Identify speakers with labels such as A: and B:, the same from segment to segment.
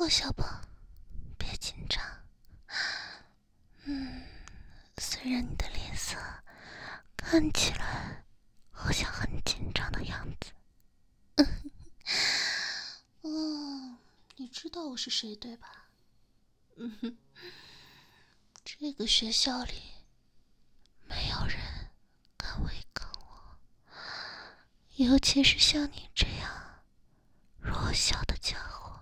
A: 坐下吧，别紧张。虽然你的脸色看起来好像很紧张的样子。你知道我是谁对吧？这个学校里没有人敢违抗我，尤其是像你这样弱小的家伙。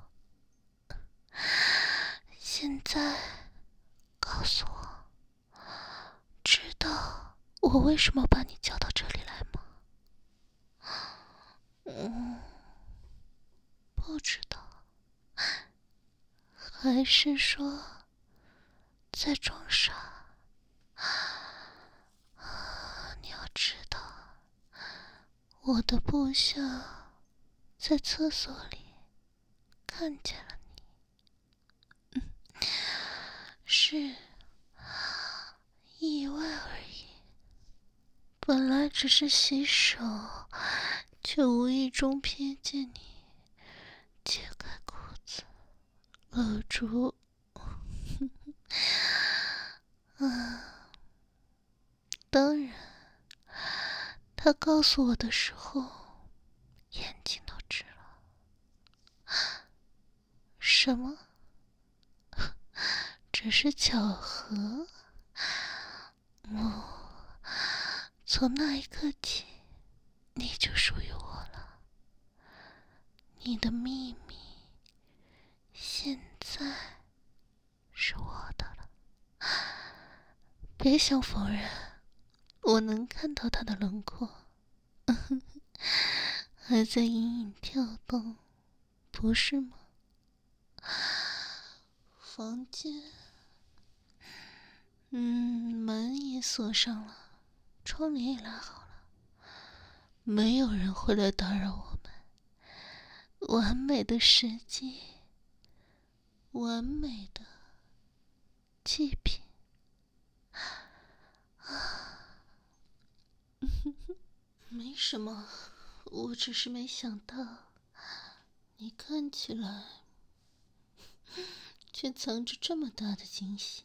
A: 现在告诉我，知道我为什么把你叫到这里来吗？不知道，还是说在装傻？你要知道，我的部下在厕所里看见了你，是意外而已。本来只是洗手，却无意中瞥见你解开裤子，露出当然，他告诉我的时候，眼睛都直了。什么？只是巧合？从那一刻起，你就属于我了。你的秘密，现在是我的了。别想否认，我能看到他的轮廓，还在隐隐跳动，不是吗？房间，门也锁上了，窗帘也拉好了，没有人会来打扰我们。完美的时机，完美的祭品。没什么，我只是没想到，你看起来却藏着这么大的惊喜。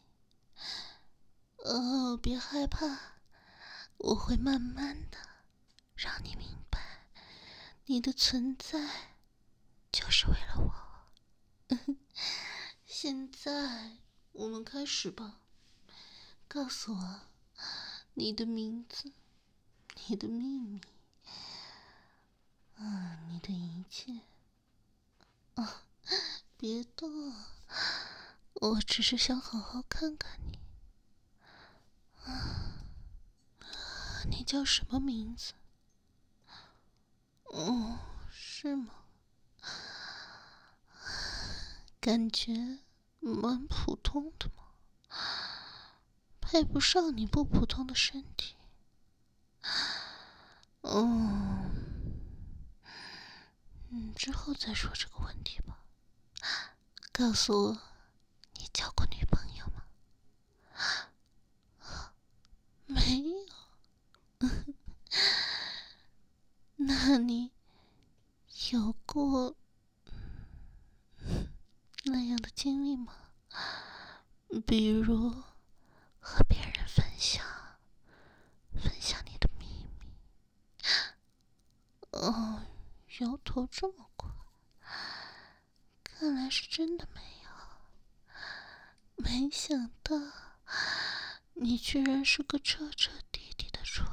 A: 别害怕，我会慢慢的让你明白，你的存在就是为了我。现在我们开始吧，告诉我你的名字，你的秘密，你的一切。别动，我只是想好好看看你。你叫什么名字？是吗？感觉蛮普通的嘛，配不上你不普通的身体。之后再说这个问题吧。告诉我，你交过女朋友吗？没有。那你有过那样的经历吗？比如和别人分享你的秘密。摇头这么快，看来是真的没有。没想到你居然是个彻彻底底的处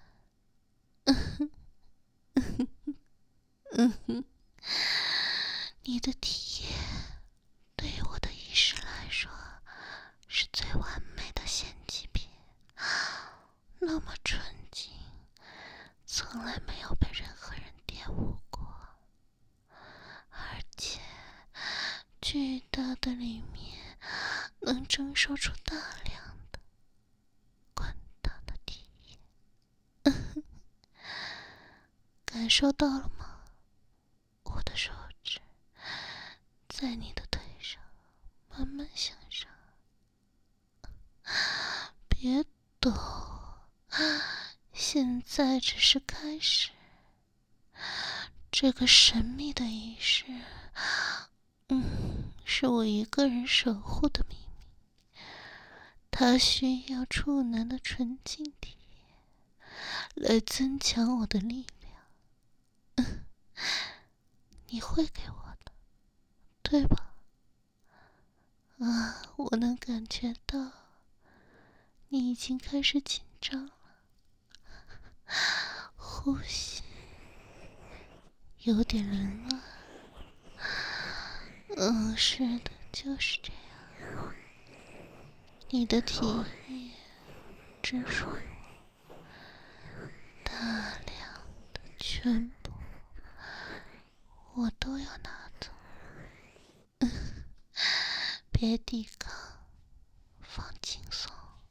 A: 男。你的体液对于我的意识来说是最完美的献祭品，那么纯净，从来没有被任何人玷污过，而且巨大的里面能蒸收出大量的滚烫的体液。感受到了吗？我的手指在你的腿上慢慢向上。别抖，现在只是开始。这个神秘的仪式， 是我一个人守护的秘密，它需要处男的纯净体液来增强我的力量。你会给我的，对吧？我能感觉到你已经开始紧张了，呼吸有点凌乱。是的，就是这样。你的体液只属于我，大量的全部我都要拿走。别抵抗，放轻松，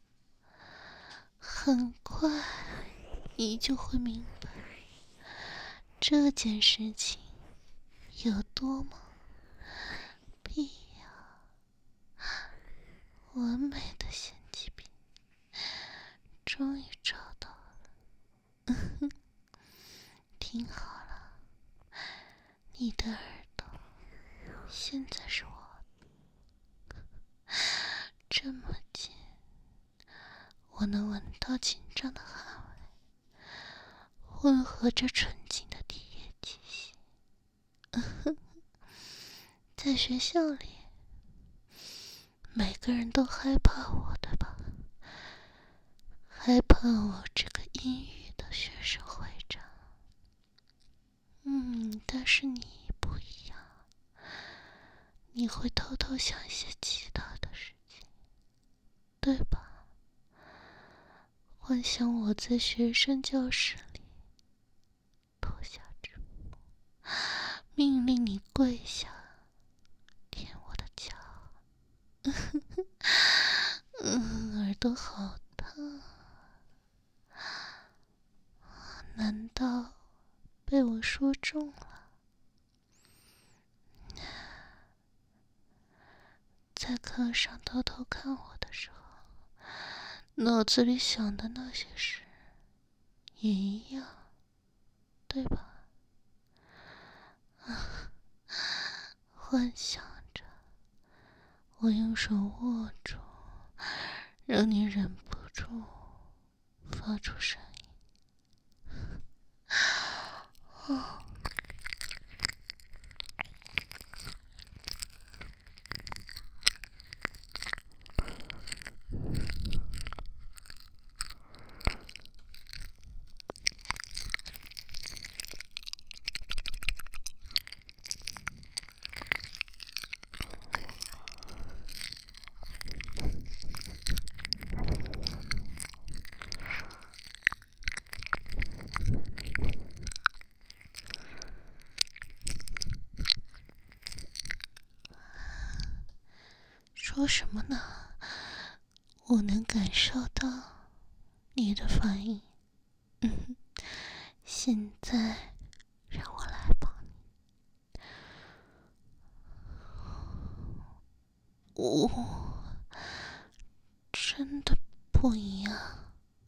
A: 很快你就会明白这件事情有多么必要。完美的献祭品终于找到了。听好了，你的耳朵现在是我的，这么近，我能闻到紧张的汗味，混合着纯净的体液气息。在学校里，每个人都害怕我，对吧？害怕我这个阴郁的学生会长。但是你不一样，你会偷偷想一些其他的事情，对吧？幻想我在学生教室里脱下制服，命令你跪下，舔我的脚。耳朵好烫，难道被我说中了？在课上偷偷看我的时候，脑子里想的那些事也一样，对吧？幻想着我用手握住，让你忍不住发出声音。说什么呢？我能感受到你的反应。现在让我来帮你。我真的不一样。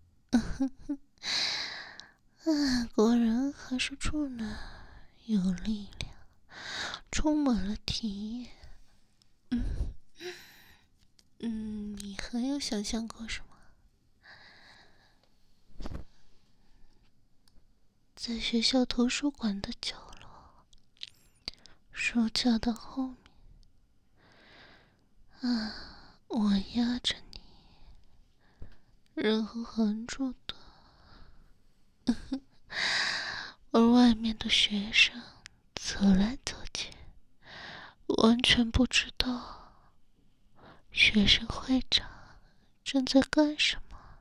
A: 果然还是处男有力量，充满了体液。你还有想象过什么？在学校图书馆的角落，书架的后面，我压着你，然后含住的，而外面的学生走来走去，完全不知道学生会长正在干什么。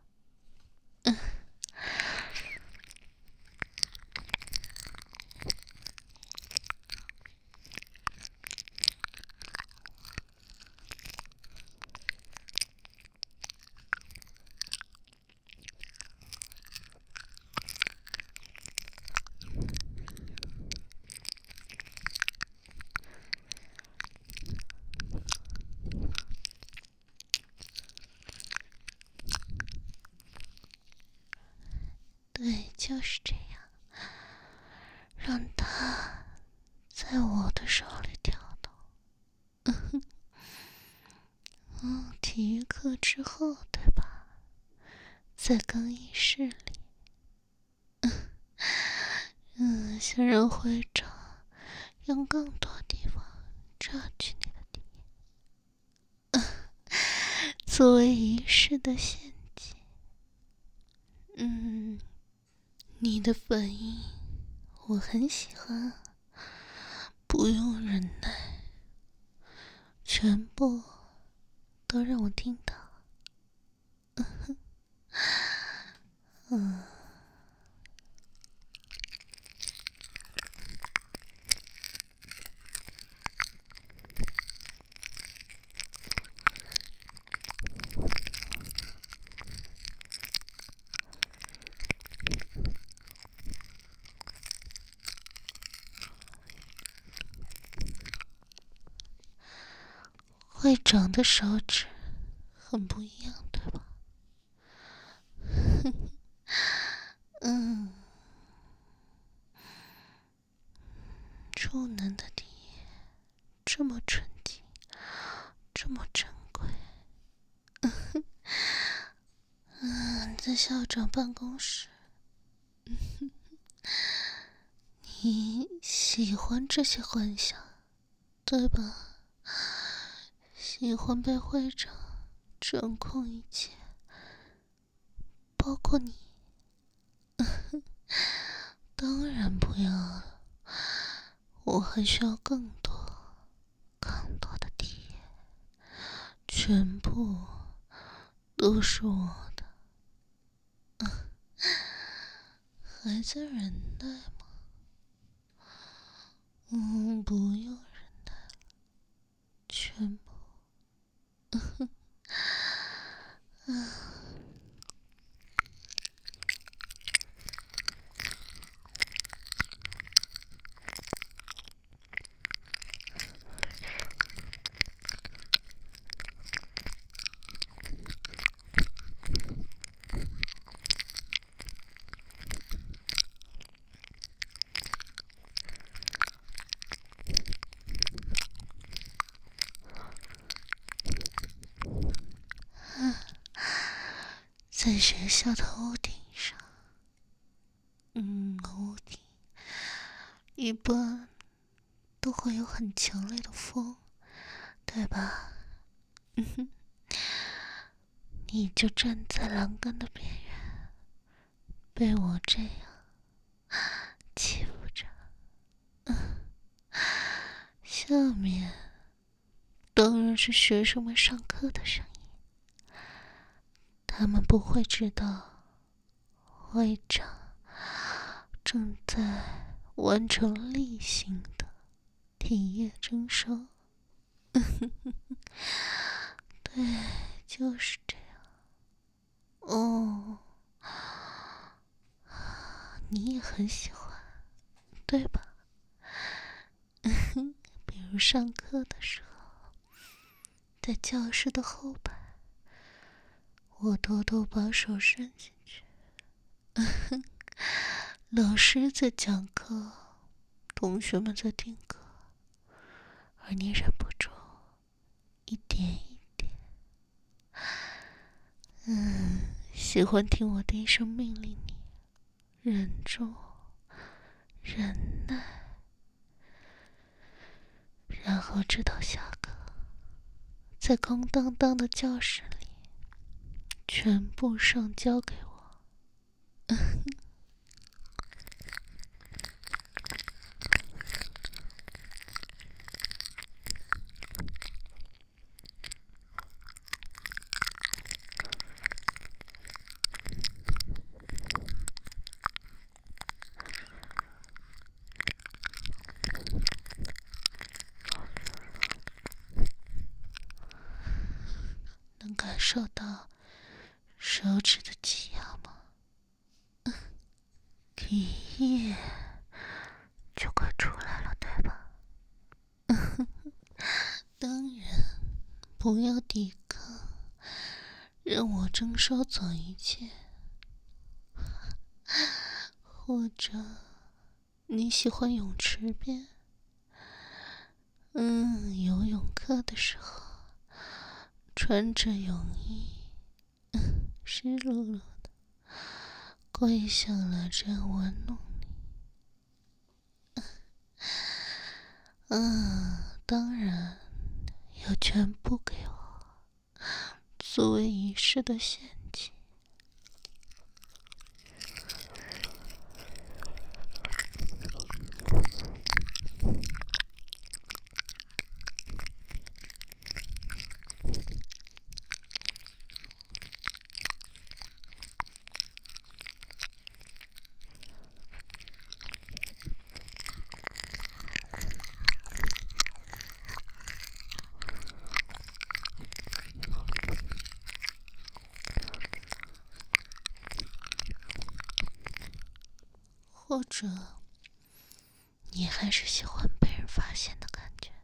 A: 对，就是这样，让他在我的手里跳动。 之后，对吧？在更衣室里，想让会长用更多地方占据你的地，作为仪式的献祭。你的反应我很喜欢，不用忍耐，全部都让我听到。会长的手指很不一样，对吧？处男的体液这么纯净，这么珍贵。在校长办公室，你喜欢这些幻想，对吧？喜欢被会长掌控一切，包括你。当然不要了，我还需要更多的体验，全部都是我的。还在忍耐吗？不用忍耐了，全部。在学校的屋顶上，屋顶一般都会有很强烈的风，对吧？你就站在栏杆的边缘，被我这样欺负着。下面当然是学生们上课的声音，他们不会知道会长正在完成例行的体液征收。对，就是这样。你也很喜欢，对吧？比如上课的时候，在教室的后排，我偷偷把手伸进去。老师在讲课，同学们在听课，而你忍不住一点一点，喜欢听我低声命令你忍住，忍耐，然后直到下课，在空荡荡的教室里，全部上交给我。能感受到手指的挤压吗？体液就快出来了，对吧？当然，不要抵抗，让我征收走一切。或者，你喜欢泳池边？游泳课的时候， 穿着泳衣，湿漉漉的，跪向了这玩弄你。当然要全部给我，作为仪式的献祭。或者，你还是喜欢被人发现的感觉？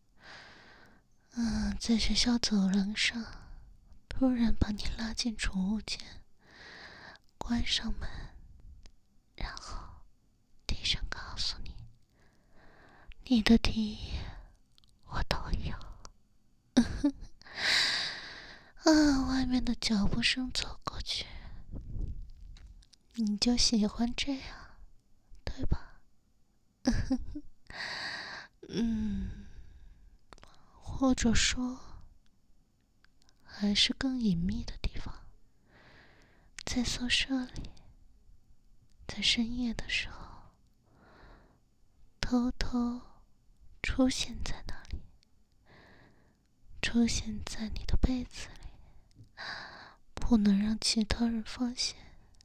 A: 在学校走廊上，突然把你拉进储物间，关上门，然后低声告诉你，你的提议我都有。外面的脚步声走过去，你就喜欢这样，对吧？或者说，还是更隐秘的地方，在宿舍里，在深夜的时候，偷偷出现在那里，出现在你的被子里，不能让其他人发现。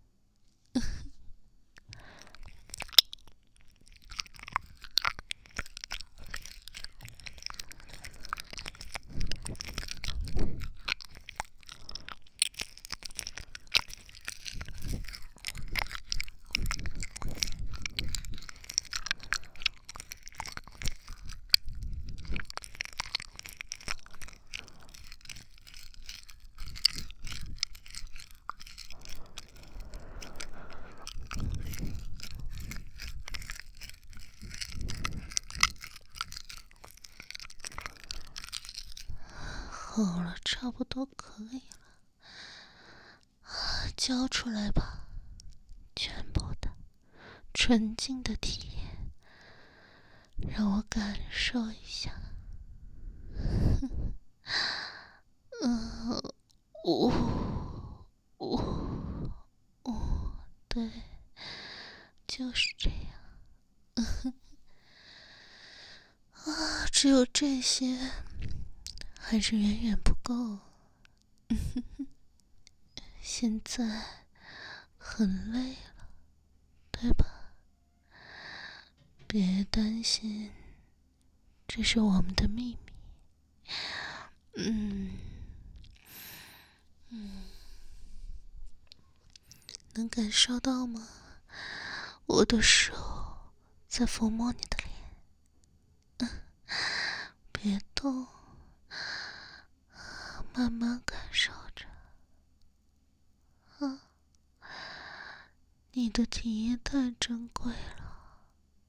A: 好了，差不多可以了，交出来吧，全部的纯净的体验，让我感受一下。呜呜呜，对，就是这样。只有这些还是远远不够。现在很累了，对吧？别担心，这是我们的秘密。能感受到吗？我的手在抚摸你的脸。别动，慢慢感受着。你的体验太珍贵了，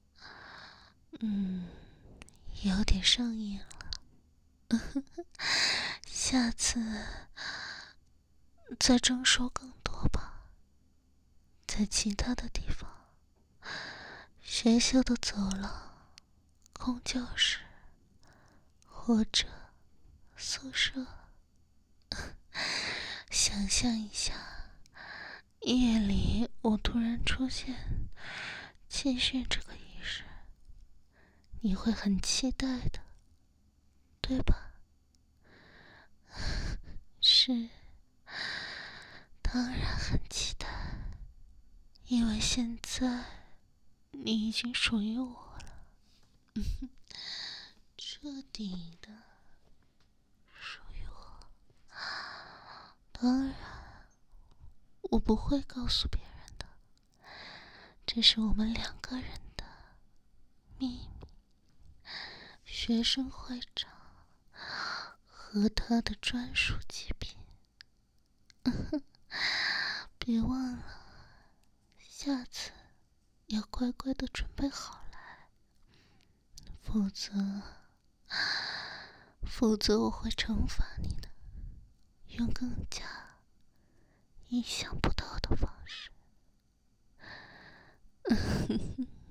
A: 有点上瘾了。下次再征收更多吧，在其他的地方，学校的走廊、空教室，或者宿舍。想象一下，夜里我突然出现，继续这个仪式，你会很期待的，对吧？是，当然很期待，因为现在你已经属于我了，彻底的属于我。当然，我不会告诉别人的，这是我们两个人的秘密。学生会长和他的专属极品。别忘了，下次要乖乖的准备好来，否则我会惩罚你的。 用更加意想不到的方式。